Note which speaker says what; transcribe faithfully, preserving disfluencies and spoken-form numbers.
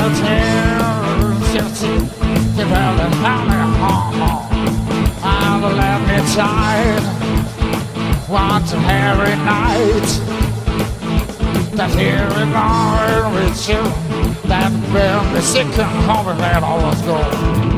Speaker 1: ten, fifteen, developing family home. And let me tight, once a every night. That here we going with you, that will be sick and home and always go.